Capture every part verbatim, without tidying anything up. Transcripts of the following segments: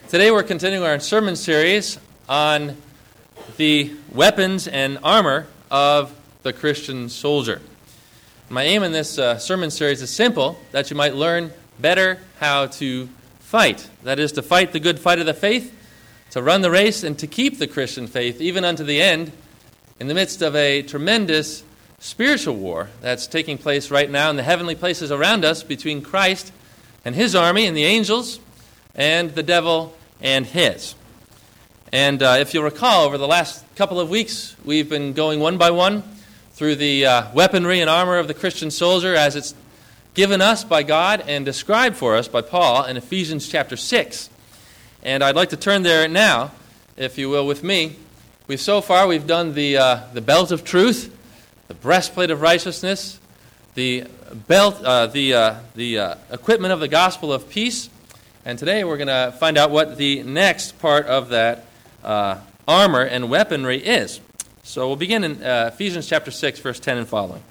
Today we're continuing our sermon series on the weapons and armor of the Christian soldier. My aim in this uh, sermon series is simple, that you might learn better how to fight. That is, to fight the good fight of the faith, to run the race, and to keep the Christian faith even unto the end in the midst of a tremendous spiritual war that's taking place right now in the heavenly places around us between Christ and his army and the angels and the devil and his. And uh, if you'll recall, over the last couple of weeks, we've been going one by one through the uh, weaponry and armor of the Christian soldier as it's given us by God and described for us by Paul in Ephesians chapter six. And I'd like to turn there now, if you will, with me. We've so far, we've done the uh, the belt of truth, the breastplate of righteousness, the belt, uh, the uh, the uh, equipment of the gospel of peace. And today we're going to find out what the next part of that uh, armor and weaponry is. So we'll begin in uh, Ephesians chapter six, verse ten and following.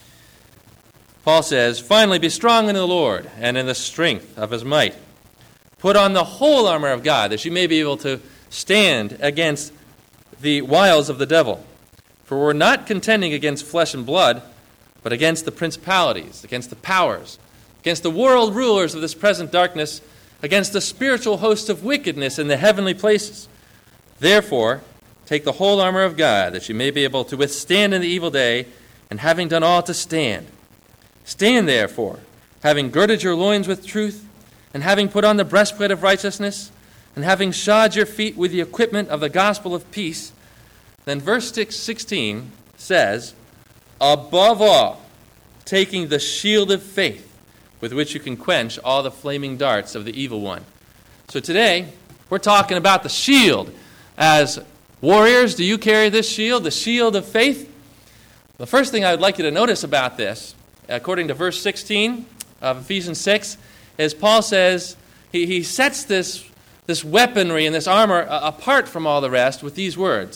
Paul says, "Finally be strong in the Lord and in the strength of his might. Put on the whole armor of God, that you may be able to stand against the wiles of the devil. For we're not contending against flesh and blood, but against the principalities, against the powers, against the world rulers of this present darkness, against the spiritual host of wickedness in the heavenly places. Therefore, take the whole armor of God, that you may be able to withstand in the evil day, and having done all to stand. Stand therefore, having girded your loins with truth, and having put on the breastplate of righteousness, and having shod your feet with the equipment of the gospel of peace." Then verse sixteen says, "Above all, taking the shield of faith, with which you can quench all the flaming darts of the evil one." So today, we're talking about the shield. As warriors, do you carry this shield, the shield of faith? The first thing I would like you to notice about this, according to verse sixteen of Ephesians six, is Paul says, he, he sets this, this weaponry and this armor uh, apart from all the rest with these words,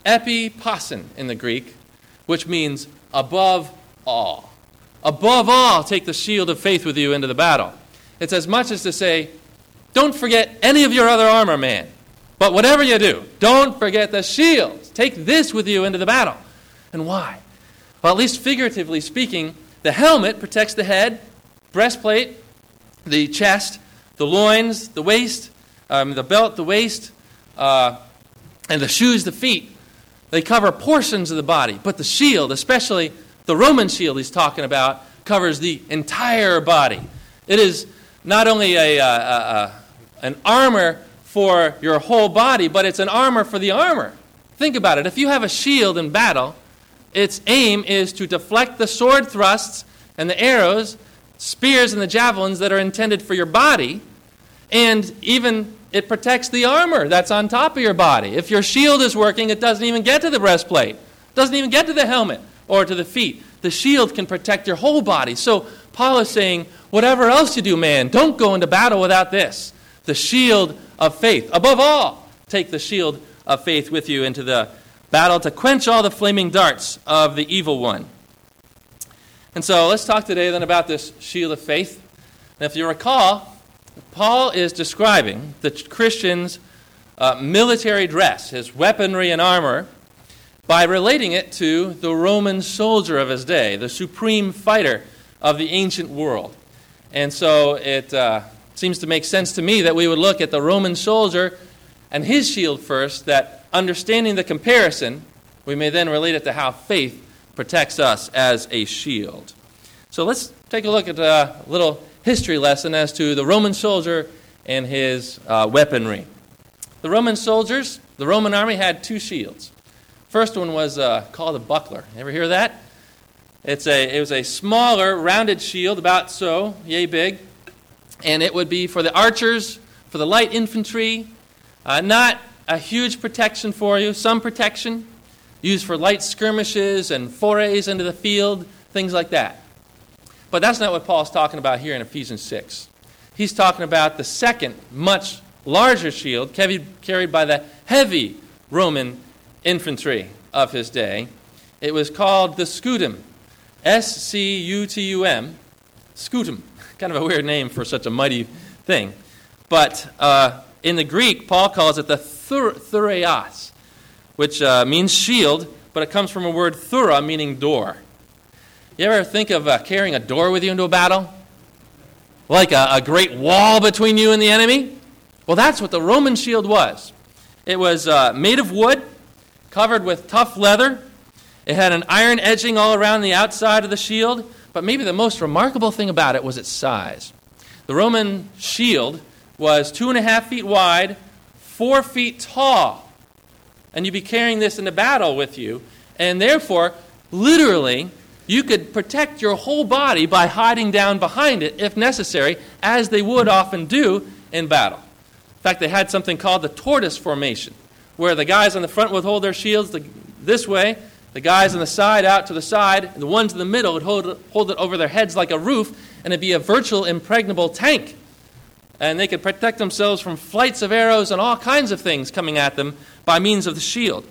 epipasin in the Greek, which means above all. Above all, take the shield of faith with you into the battle. It's as much as to say, don't forget any of your other armor, man. But whatever you do, don't forget the shield. Take this with you into the battle. And why? Well, at least figuratively speaking, the helmet protects the head, breastplate, the chest, the loins, the waist, um, the belt, the waist, uh, and the shoes, the feet. They cover portions of the body. But the shield, especially the Roman shield he's talking about, covers the entire body. It is not only a, a, a, a an armor for your whole body, but it's an armor for the armor. Think about it. If you have a shield in battle, its aim is to deflect the sword thrusts and the arrows, spears and the javelins that are intended for your body, and even it protects the armor that's on top of your body. If your shield is working, it doesn't even get to the breastplate. It doesn't even get to the helmet or to the feet. The shield can protect your whole body. So Paul is saying, whatever else you do, man, don't go into battle without this. The shield of faith. Above all, take the shield of faith with you into the battle to quench all the flaming darts of the evil one. And so let's talk today then about this shield of faith. And if you recall, Paul is describing the Christian's uh, military dress, his weaponry and armor, by relating it to the Roman soldier of his day, the supreme fighter of the ancient world. And so it uh, seems to make sense to me that we would look at the Roman soldier and his shield first, that understanding the comparison, we may then relate it to how faith protects us as a shield. So let's take a look at a little history lesson as to the Roman soldier and his uh, weaponry. The Roman soldiers, the Roman army had two shields. First one was uh, called a buckler. You ever hear that? It's a, it was a smaller, rounded shield, about so, yay big. And it would be for the archers, for the light infantry. Uh, not a huge protection for you, some protection. Used for light skirmishes and forays into the field, things like that. But that's not what Paul's talking about here in Ephesians six. He's talking about the second, much larger shield carried by the heavy Roman infantry of his day. It was called the scutum, S C U T U M, scutum. Kind of a weird name for such a mighty thing. But uh, in the Greek, Paul calls it the thur- thureos, which uh, means shield, but it comes from a word thura, meaning door. You ever think of uh, carrying a door with you into a battle? Like a, a great wall between you and the enemy? Well, that's what the Roman shield was. It was uh, made of wood, covered with tough leather. It had an iron edging all around the outside of the shield, but maybe the most remarkable thing about it was its size. The Roman shield was two and a half feet wide, four feet tall. And you'd be carrying this into battle with you, and therefore, literally, you could protect your whole body by hiding down behind it, if necessary, as they would often do in battle. In fact, they had something called the tortoise formation, where the guys on the front would hold their shields the, this way, the guys on the side out to the side, and the ones in the middle would hold, hold it over their heads like a roof, and it'd be a virtual impregnable tank. And they could protect themselves from flights of arrows and all kinds of things coming at them by means of the shield.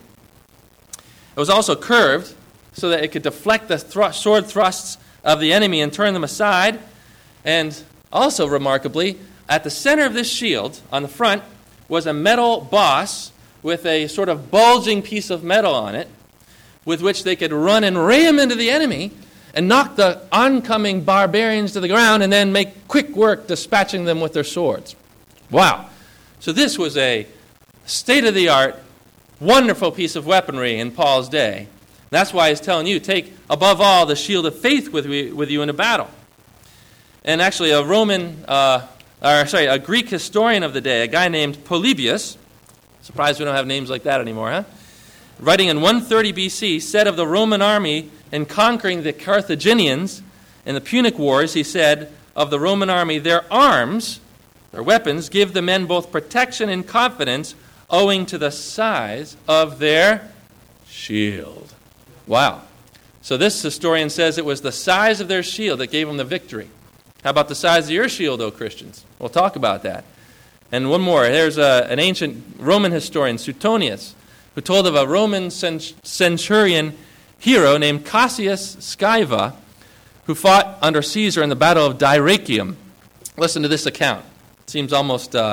It was also curved so that it could deflect the thr- sword thrusts of the enemy and turn them aside. And also, remarkably, at the center of this shield, on the front, was a metal boss with a sort of bulging piece of metal on it, with which they could run and ram into the enemy and knock the oncoming barbarians to the ground and then make quick work dispatching them with their swords. Wow. So this was a state-of-the-art, wonderful piece of weaponry in Paul's day. That's why he's telling you, take, above all, the shield of faith with, with you in a battle. And actually, a Roman, uh, or sorry, a Greek historian of the day, a guy named Polybius, surprised we don't have names like that anymore, huh? Writing in one thirty B C, said of the Roman army in conquering the Carthaginians in the Punic Wars, he said of the Roman army, their arms, their weapons, give the men both protection and confidence owing to the size of their shield. Wow. So this historian says it was the size of their shield that gave them the victory. How about the size of your shield, O Christians? We'll talk about that. And one more. There's a, an ancient Roman historian, Suetonius, who told of a Roman centurion hero named Cassius Scaeva, who fought under Caesar in the Battle of Dyrrhachium. Listen to this account. It seems almost uh,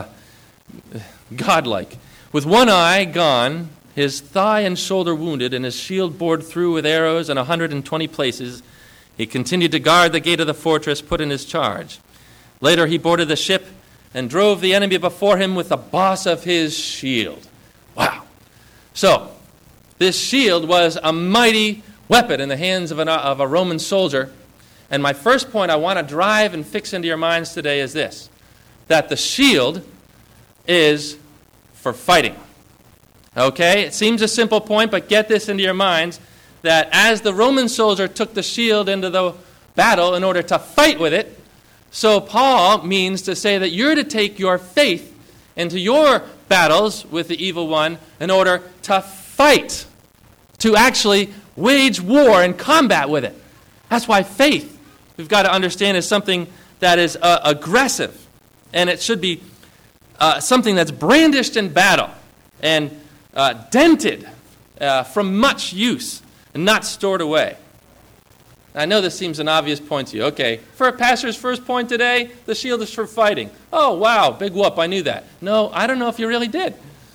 godlike. With one eye gone, his thigh and shoulder wounded, and his shield bored through with arrows in a hundred and twenty places, he continued to guard the gate of the fortress put in his charge. Later he boarded the ship and drove the enemy before him with the boss of his shield. Wow. So, this shield was a mighty weapon in the hands of, an, of a Roman soldier. And my first point I want to drive and fix into your minds today is this, that the shield is for fighting. Okay? It seems a simple point, but get this into your minds, that as the Roman soldier took the shield into the battle in order to fight with it, so Paul means to say that you're to take your faith into your battles with the evil one in order to fight, to actually wage war and combat with it. That's why faith, we've got to understand, is something that is uh, aggressive, and it should be uh, something that's brandished in battle and uh, dented uh, from much use and not stored away. I know this seems an obvious point to you. Okay, for a pastor's first point today, the shield is for fighting. Oh, wow, big whoop, I knew that. No, I don't know if you really did.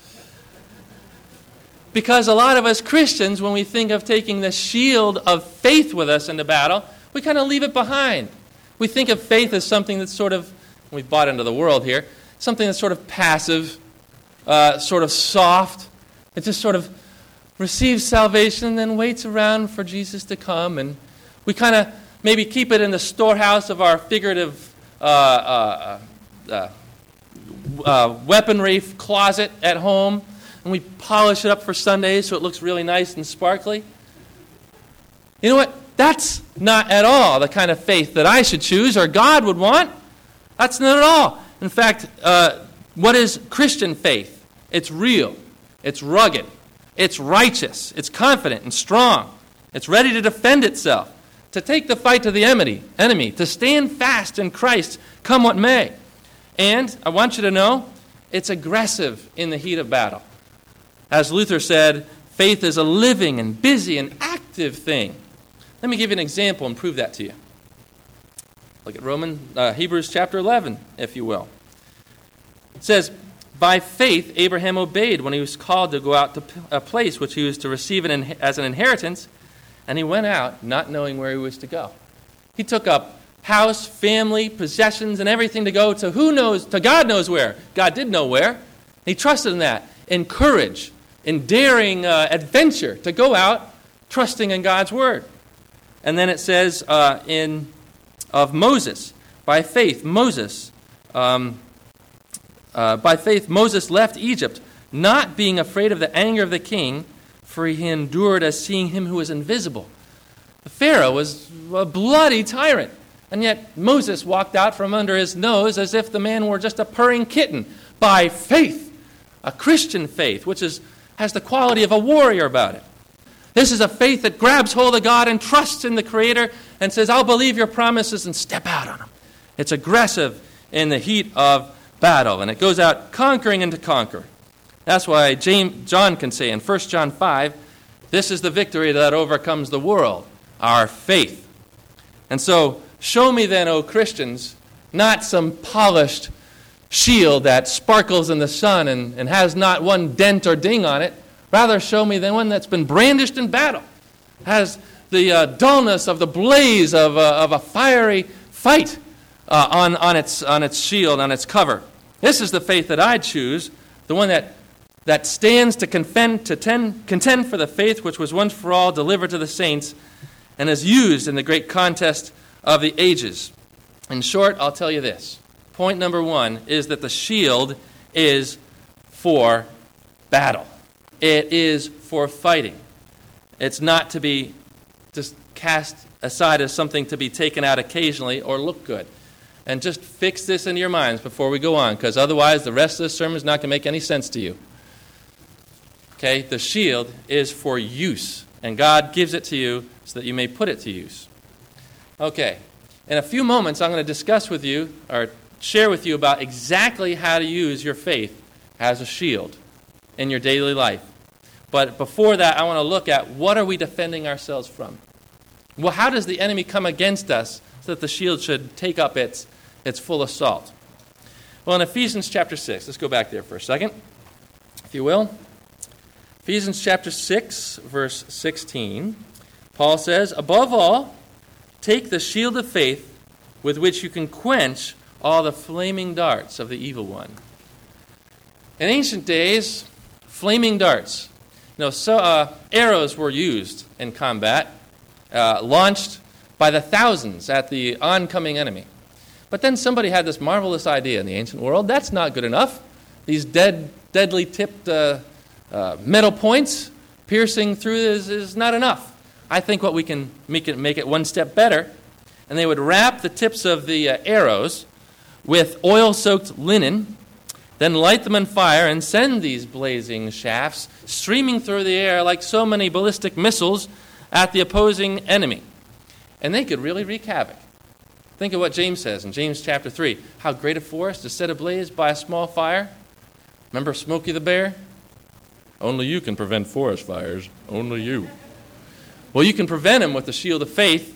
Because a lot of us Christians, when we think of taking the shield of faith with us into battle, we kind of leave it behind. We think of faith as something that's sort of, we've bought into the world here, something that's sort of passive, uh, sort of soft. It just sort of receives salvation and then waits around for Jesus to come, and we kind of maybe keep it in the storehouse of our figurative uh, uh, uh, uh, weaponry closet at home, and we polish it up for Sundays so it looks really nice and sparkly. You know what? That's not at all the kind of faith that I should choose or God would want. That's not at all. In fact, uh, what is Christian faith? It's real. It's rugged. It's righteous. It's confident and strong. It's ready to defend itself, to take the fight to the enemy, enemy, to stand fast in Christ, come what may. And I want you to know, it's aggressive in the heat of battle. As Luther said, faith is a living and busy and active thing. Let me give you an example and prove that to you. Look at Roman, uh, Hebrews chapter eleven, if you will. It says, by faith, Abraham obeyed when he was called to go out to a place which he was to receive as an inheritance, and he went out not knowing where he was to go. He took up house, family, possessions, and everything to go to who knows, to God knows where. God did know where. He trusted in that, in courage, in daring uh, adventure to go out trusting in God's word. And then it says uh, in of Moses, by faith, Moses, um, uh, by faith, Moses left Egypt, not being afraid of the anger of the king, for he endured as seeing him who is invisible. The Pharaoh was a bloody tyrant, and yet Moses walked out from under his nose as if the man were just a purring kitten. By faith, a Christian faith, which is has the quality of a warrior about it. This is a faith that grabs hold of God and trusts in the Creator and says, I'll believe your promises and step out on them. It's aggressive in the heat of battle, and it goes out conquering and to conquer. That's why James, John can say in First John five, this is the victory that overcomes the world, our faith. And so, show me then, O Christians, not some polished shield that sparkles in the sun and, and has not one dent or ding on it. Rather, show me the one that's been brandished in battle, has the uh, dullness of the blaze of, uh, of a fiery fight uh, on, on, its, on its shield, on its cover. This is the faith that I choose, the one that that stands to contend, to ten, contend for the faith which was once for all delivered to the saints and is used in the great contest of the ages. In short, I'll tell you this. Point number one is that the shield is for battle. It is for fighting. It's not to be just cast aside as something to be taken out occasionally or look good. And just fix this into your minds before we go on, because otherwise the rest of this sermon is not going to make any sense to you. Okay, the shield is for use, and God gives it to you so that you may put it to use. Okay, in a few moments I'm going to discuss with you, or share with you about exactly how to use your faith as a shield in your daily life. But before that, I want to look at what are we defending ourselves from? Well, how does the enemy come against us so that the shield should take up its, its full assault? Well, in Ephesians chapter six, let's go back there for a second, if you will. Ephesians chapter six, verse sixteen, Paul says, above all, take the shield of faith with which you can quench all the flaming darts of the evil one. In ancient days, flaming darts, you know, so, uh, arrows were used in combat, uh, launched by the thousands at the oncoming enemy. But then somebody had this marvelous idea in the ancient world. That's not good enough. These dead, deadly tipped uh, uh, metal points piercing through is, is not enough. I think what we can make it, make it one step better, and they would wrap the tips of the uh, arrows with oil-soaked linen, then light them on fire and send these blazing shafts streaming through the air like so many ballistic missiles at the opposing enemy. And they could really wreak havoc. Think of what James says in James chapter three. How great a forest is set ablaze by a small fire. Remember Smokey the Bear? Only you can prevent forest fires. Only you. Well, you can prevent them with the shield of faith.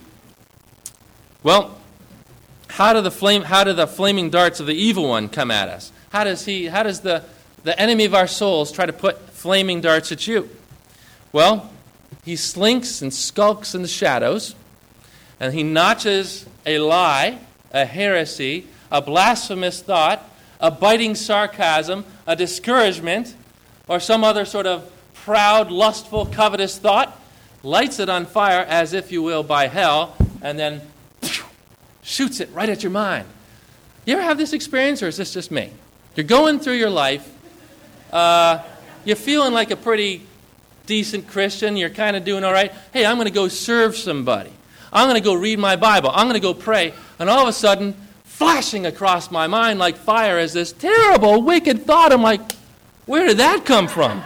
Well, how do the flame? How do the flaming darts of the evil one come at us? How does he? How does the, the enemy of our souls try to put flaming darts at you? Well, he slinks and skulks in the shadows, and he notches a lie, a heresy, a blasphemous thought, a biting sarcasm, a discouragement, or some other sort of proud, lustful, covetous thought, lights it on fire as if you will by hell, and then shoots it right at your mind. You ever have this experience, or is this just me? You're going through your life, uh, you're feeling like a pretty decent Christian, you're kind of doing all right. Hey, I'm going to go serve somebody. I'm going to go read my Bible. I'm going to go pray. And all of a sudden, flashing across my mind like fire is this terrible, wicked thought. I'm like, where did that come from?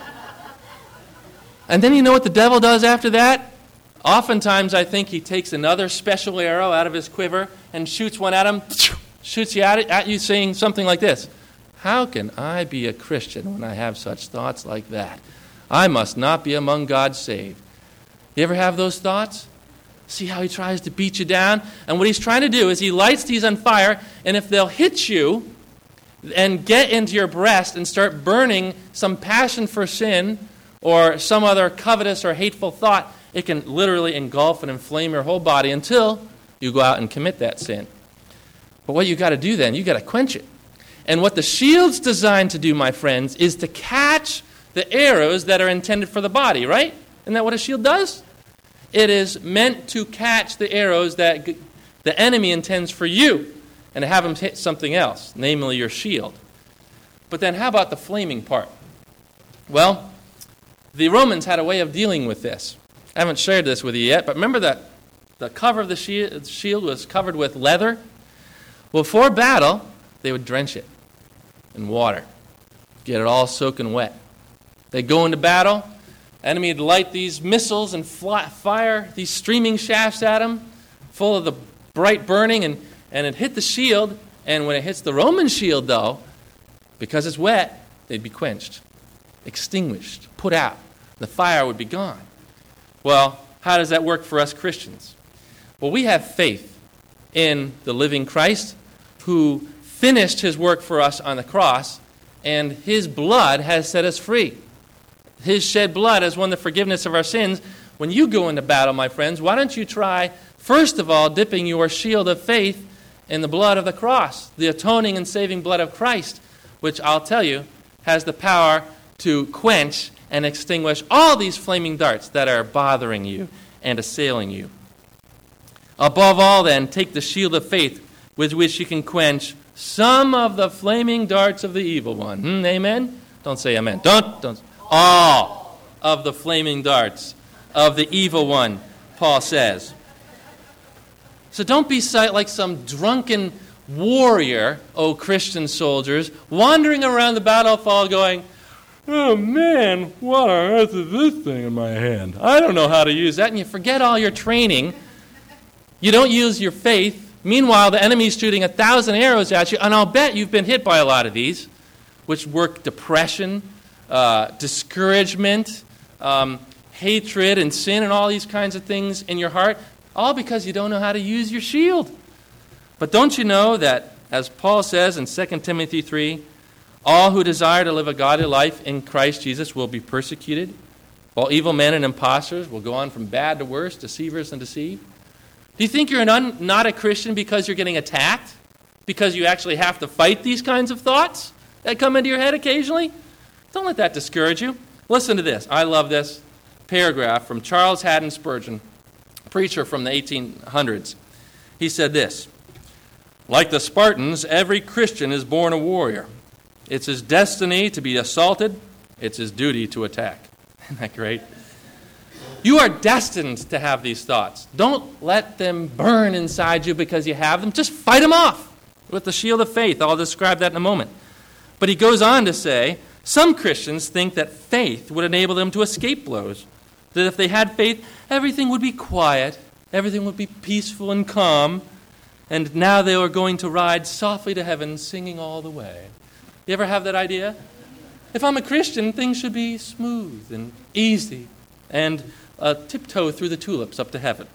And then you know what the devil does after that? Oftentimes, I think he takes another special arrow out of his quiver and shoots one at him, shoots you at, it, at you saying something like this. How can I be a Christian when I have such thoughts like that? I must not be among God's saved. You ever have those thoughts? See how he tries to beat you down? And what he's trying to do is he lights these on fire, and if they'll hit you, and get into your breast and start burning some passion for sin or some other covetous or hateful thought, it can literally engulf and inflame your whole body until you go out and commit that sin. But what you got to do then, you got to quench it. And what the shield's designed to do, my friends, is to catch the arrows that are intended for the body, right? Isn't that what a shield does? It is meant to catch the arrows that g- the enemy intends for you and to have them hit something else, namely your shield. But then how about the flaming part? Well, the Romans had a way of dealing with this. I haven't shared this with you yet, but remember that the cover of the shield was covered with leather? Well, for battle, they would drench it in water, get it all soaking wet. They'd go into battle, the enemy would light these missiles and fly, fire these streaming shafts at them, full of the bright burning, and, and it hit the shield, and when it hits the Roman shield, though, because it's wet, they'd be quenched, extinguished, put out. The fire would be gone. Well, how does that work for us Christians? Well, we have faith in the living Christ who finished his work for us on the cross, and his blood has set us free. His shed blood has won the forgiveness of our sins. When you go into battle, my friends, why don't you try, first of all, dipping your shield of faith in the blood of the cross, the atoning and saving blood of Christ, which I'll tell you has the power to quench and extinguish all these flaming darts that are bothering you and assailing you. Above all, then, take the shield of faith with which you can quench some of the flaming darts of the evil one. Hmm, amen? Don't say amen. Don't, don't. All of the flaming darts of the evil one, Paul says. So don't be like some drunken warrior, O Christian soldiers, wandering around the battlefield going, oh man, what on earth is this thing in my hand? I don't know how to use that. And you forget all your training. You don't use your faith. Meanwhile, the enemy's shooting a thousand arrows at you, and I'll bet you've been hit by a lot of these, which work depression, uh, discouragement, um, hatred and sin and all these kinds of things in your heart, all because you don't know how to use your shield. But don't you know that, as Paul says in Second Timothy three, all who desire to live a godly life in Christ Jesus will be persecuted, while evil men and impostors will go on from bad to worse, deceivers and deceived. Do you think you're an un- not a Christian because you're getting attacked? Because you actually have to fight these kinds of thoughts that come into your head occasionally? Don't let that discourage you. Listen to this. I love this paragraph from Charles Haddon Spurgeon, preacher from the eighteen hundreds. He said this, like the Spartans, every Christian is born a warrior. It's his destiny to be assaulted. It's his duty to attack. Isn't that great? You are destined to have these thoughts. Don't let them burn inside you because you have them. Just fight them off with the shield of faith. I'll describe that in a moment. But he goes on to say, some Christians think that faith would enable them to escape blows. That if they had faith, everything would be quiet, everything would be peaceful and calm, and now they are going to ride softly to heaven singing all the way. You ever have that idea? If I'm a Christian, things should be smooth and easy and uh, tiptoe through the tulips up to heaven.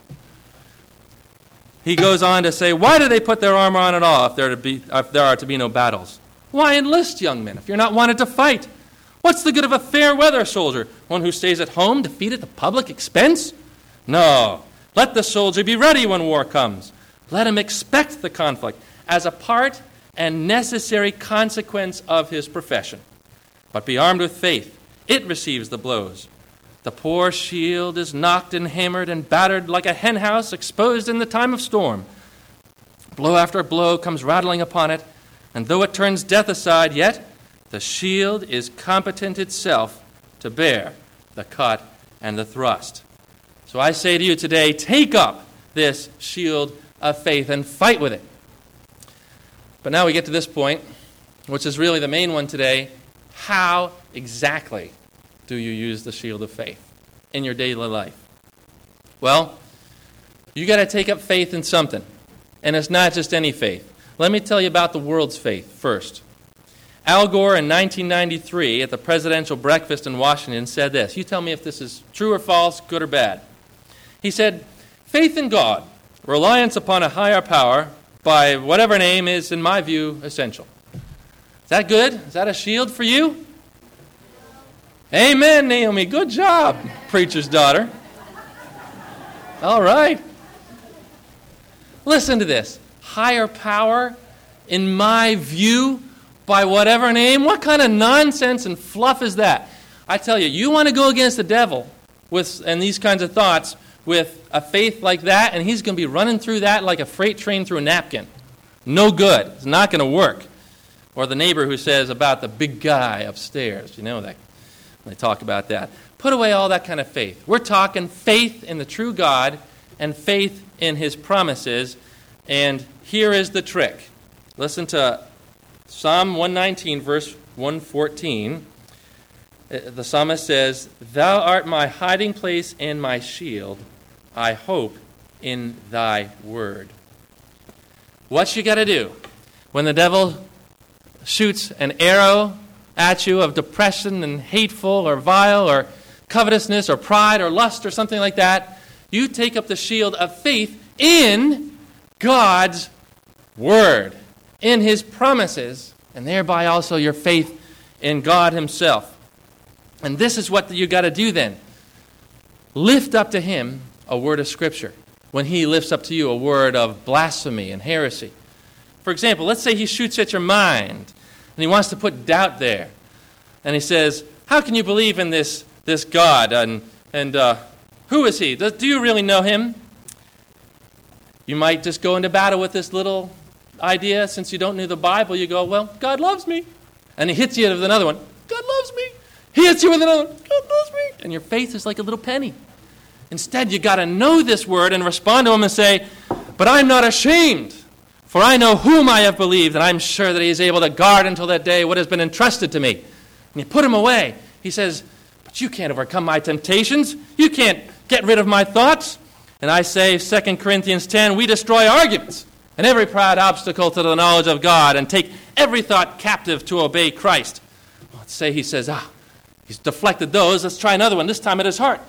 He goes on to say, why do they put their armor on at all if there, to be, if there are to be no battles? Why enlist, young men, if you're not wanted to fight? What's the good of a fair weather soldier, one who stays at home, defeat at the public expense? No. Let the soldier be ready when war comes. Let him expect the conflict as a part and necessary consequence of his profession. But be armed with faith. It receives the blows. The poor shield is knocked and hammered and battered like a henhouse exposed in the time of storm. Blow after blow comes rattling upon it, and though it turns death aside, yet the shield is competent itself to bear the cut and the thrust. So I say to you today, take up this shield of faith and fight with it. But now we get to this point, which is really the main one today. How exactly do you use the shield of faith in your daily life? Well, you got to take up faith in something. And it's not just any faith. Let me tell you about the world's faith first. Al Gore in nineteen ninety-three at the presidential breakfast in Washington said this. You tell me if this is true or false, good or bad. He said, faith in God, reliance upon a higher power, by whatever name, is, in my view, essential. Is that good? Is that a shield for you? Amen, Naomi. Good job, preacher's daughter. All right. Listen to this. Higher power, in my view, by whatever name. What kind of nonsense and fluff is that? I tell you, you want to go against the devil with and these kinds of thoughts with a faith like that, and he's going to be running through that like a freight train through a napkin. No good. It's not going to work. Or the neighbor who says about the big guy upstairs. You know that when they talk about that. Put away all that kind of faith. We're talking faith in the true God and faith in his promises. And here is the trick. Listen to Psalm one nineteen, verse one fourteen. The psalmist says, "Thou art my hiding place and my shield. I hope in thy word." What you got to do when the devil shoots an arrow at you of depression and hateful or vile or covetousness or pride or lust or something like that, you take up the shield of faith in God's word, in his promises, and thereby also your faith in God himself. And this is what you got to do then. Lift up to him a word of Scripture when he lifts up to you a word of blasphemy and heresy. For example, let's say he shoots at your mind and he wants to put doubt there. And he says, how can you believe in this, this God? And, and uh, who is he? Do, do you really know him? You might just go into battle with this little idea. Since you don't know the Bible, you go, well, God loves me. And he hits you with another one. God loves me. He hits you with another one. God loves me. And your faith is like a little penny. Instead, you got to know this word and respond to him and say, but I'm not ashamed, for I know whom I have believed, and I'm sure that he is able to guard until that day what has been entrusted to me. And you put him away. He says, but you can't overcome my temptations. You can't get rid of my thoughts. And I say, Second Corinthians ten, we destroy arguments and every proud obstacle to the knowledge of God and take every thought captive to obey Christ. Well, let's say he says, ah, he's deflected those. Let's try another one, this time at his heart.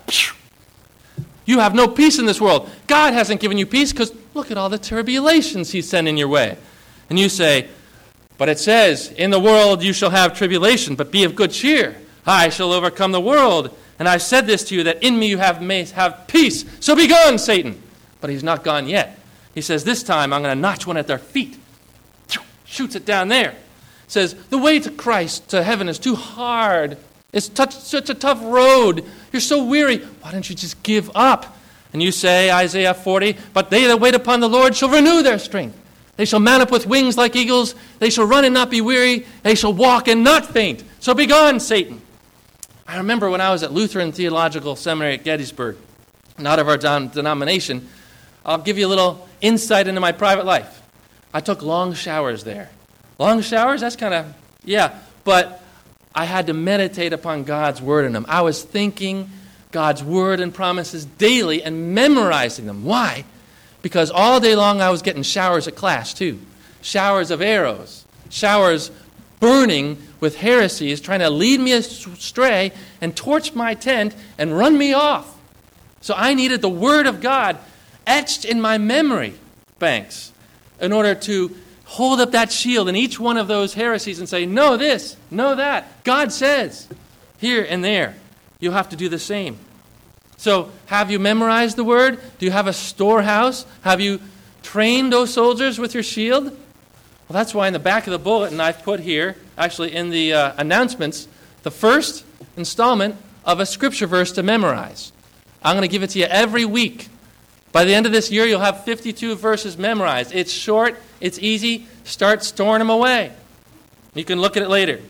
You have no peace in this world. God hasn't given you peace because look at all the tribulations he's sending your way. And you say, but it says, in the world you shall have tribulation, but be of good cheer. I shall overcome the world. And I've said this to you, that in me you have may have peace. So be gone, Satan. But he's not gone yet. He says, this time I'm going to notch one at their feet. Shoots it down there. Says, the way to Christ, to heaven, is too hard. It's such, such a tough road. You're so weary. Why don't you just give up? And you say, Isaiah forty, but they that wait upon the Lord shall renew their strength. They shall mount up with wings like eagles. They shall run and not be weary. They shall walk and not faint. So be gone, Satan. I remember when I was at Lutheran Theological Seminary at Gettysburg, not of our denomination. I'll give you a little insight into my private life. I took long showers there. Long showers? That's kind of, yeah. But I had to meditate upon God's word in them. I was thinking God's word and promises daily and memorizing them. Why? Because all day long I was getting showers at class too. Showers of arrows. Showers burning with heresies, trying to lead me astray and torch my tent and run me off. So I needed the word of God etched in my memory banks in order to hold up that shield in each one of those heresies and say, no this, no that. God says here and there. You'll have to do the same. So have you memorized the word? Do you have a storehouse? Have you trained those soldiers with your shield? Well, that's why in the back of the bulletin I've put here, actually in the uh, announcements, the first installment of a scripture verse to memorize. I'm going to give it to you every week. By the end of this year, you'll have fifty-two verses memorized. It's short, it's easy. Start storing them away. You can look at it later.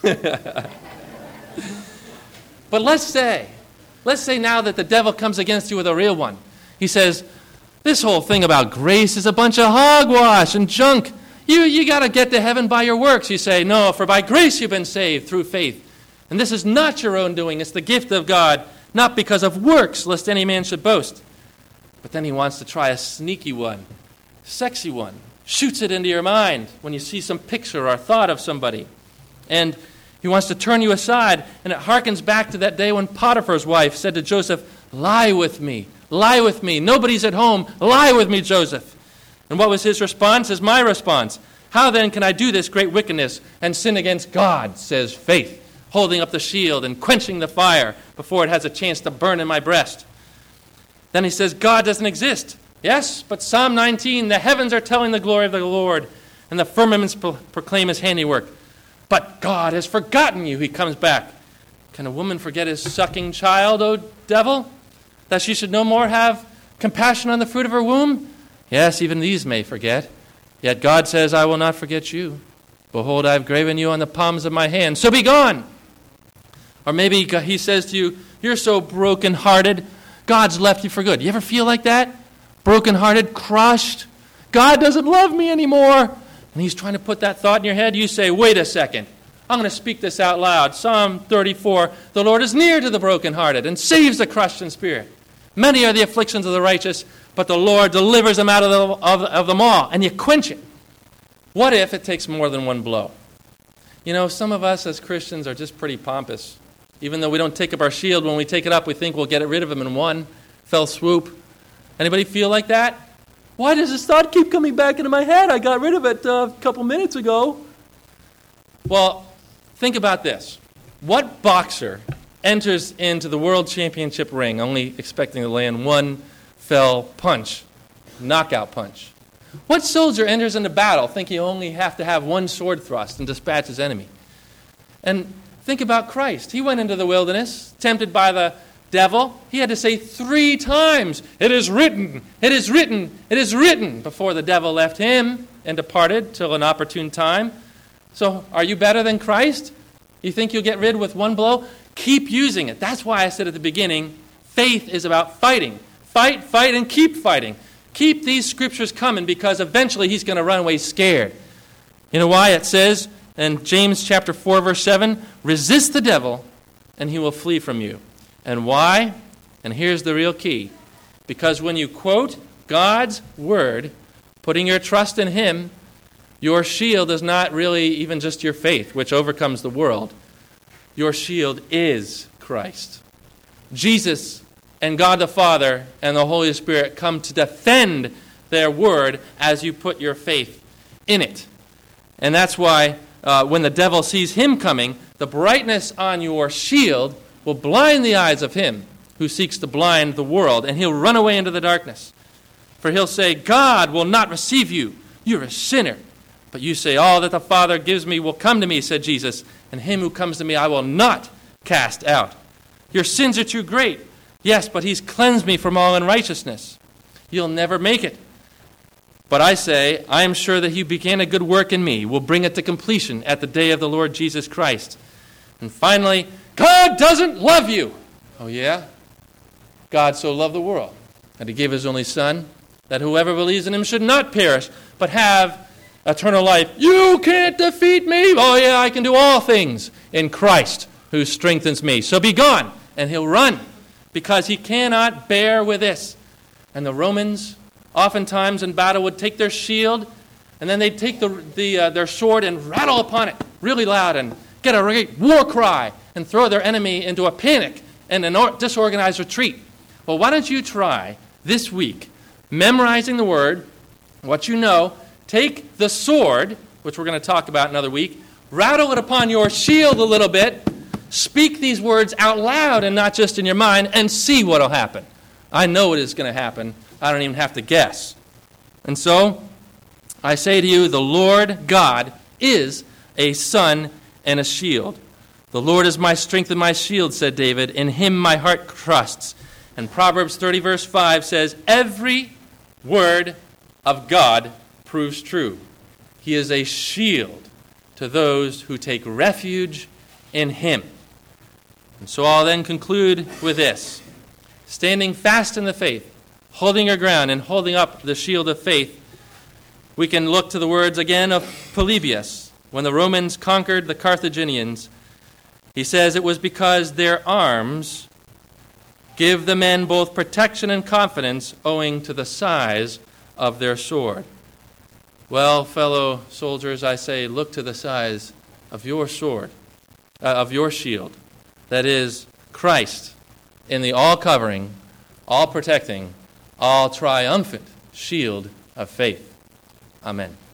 But let's say, let's say now that the devil comes against you with a real one. He says, this whole thing about grace is a bunch of hogwash and junk. You, you got to get to heaven by your works. You say, no, for by grace you've been saved through faith. And this is not your own doing. It's the gift of God, not because of works, lest any man should boast. But then he wants to try a sneaky one, sexy one. Shoots it into your mind when you see some picture or thought of somebody. And he wants to turn you aside. And it harkens back to that day when Potiphar's wife said to Joseph, lie with me, lie with me. Nobody's at home. Lie with me, Joseph. And what was his response? Is my response. How then can I do this great wickedness and sin against God, says faith, holding up the shield and quenching the fire before it has a chance to burn in my breast. Then he says, God doesn't exist. Yes, but Psalm nineteen, the heavens are telling the glory of the Lord, and the firmaments pro- proclaim his handiwork. But God has forgotten you, he comes back. Can a woman forget his sucking child, O devil? That she should no more have compassion on the fruit of her womb? Yes, even these may forget. Yet God says, I will not forget you. Behold, I have graven you on the palms of my hand, so be gone. Or maybe he says to you, you're so brokenhearted, God's left you for good. You ever feel like that? Brokenhearted, crushed. God doesn't love me anymore. And he's trying to put that thought in your head. You say, wait a second. I'm going to speak this out loud. Psalm thirty-four, the Lord is near to the brokenhearted and saves the crushed in spirit. Many are the afflictions of the righteous, but the Lord delivers them out of, the, of, of them all. And you quench it. What if it takes more than one blow? You know, some of us as Christians are just pretty pompous. Even though we don't take up our shield, when we take it up, we think we'll get rid of him in one fell swoop. Anybody feel like that? Why does this thought keep coming back into my head? I got rid of it uh, a couple minutes ago. Well, think about this. What boxer enters into the world championship ring only expecting to land one fell punch, knockout punch? What soldier enters into battle thinking you only have to have one sword thrust and dispatch his enemy? And think about Christ. He went into the wilderness, tempted by the devil. He had to say three times, it is written, it is written, it is written, before the devil left him and departed till an opportune time. So are you better than Christ? You think you'll get rid with one blow? Keep using it. That's why I said at the beginning, faith is about fighting. Fight, fight, and keep fighting. Keep these scriptures coming, because eventually he's going to run away scared. You know why? It says in James chapter four, verse seven, resist the devil and he will flee from you. And why? And here's the real key. Because when you quote God's word, putting your trust in him, your shield is not really even just your faith, which overcomes the world. Your shield is Christ. Jesus and God the Father and the Holy Spirit come to defend their word as you put your faith in it. And that's why uh, when the devil sees him coming, the brightness on your shield will blind the eyes of him who seeks to blind the world, and he'll run away into the darkness. For he'll say, God will not receive you. You're a sinner. But you say, all that the Father gives me will come to me, said Jesus, and him who comes to me I will not cast out. Your sins are too great. Yes, but he's cleansed me from all unrighteousness. You'll never make it. But I say, I am sure that he who began a good work in me will bring it to completion at the day of the Lord Jesus Christ. And finally, God doesn't love you. Oh yeah? God so loved the world that he gave his only Son, that whoever believes in him should not perish, but have eternal life. You can't defeat me. Oh yeah, I can do all things in Christ who strengthens me. So be gone. And he'll run, because he cannot bear with this. And the Romans, oftentimes in battle, would take their shield, and then they'd take the, the, uh, their sword and rattle upon it really loud and get a great war cry and throw their enemy into a panic and a disorganized retreat. Well, why don't you try this week memorizing the word, what you know, take the sword, which we're going to talk about another week, rattle it upon your shield a little bit, speak these words out loud and not just in your mind, and see what will happen. I know it is going to happen. I don't even have to guess. And so, I say to you, the Lord God is a sun and a shield. The Lord is my strength and my shield, said David. In him my heart trusts. And Proverbs thirty, verse five says, every word of God proves true. He is a shield to those who take refuge in him. And so I'll then conclude with this. Standing fast in the faith, holding your ground and holding up the shield of faith, we can look to the words again of Polybius. When the Romans conquered the Carthaginians, he says it was because their arms give the men both protection and confidence owing to the size of their sword. Well, fellow soldiers, I say, look to the size of your sword, uh, of your shield. That is Christ in the all-covering, all-protecting, all-triumphant shield of faith. Amen.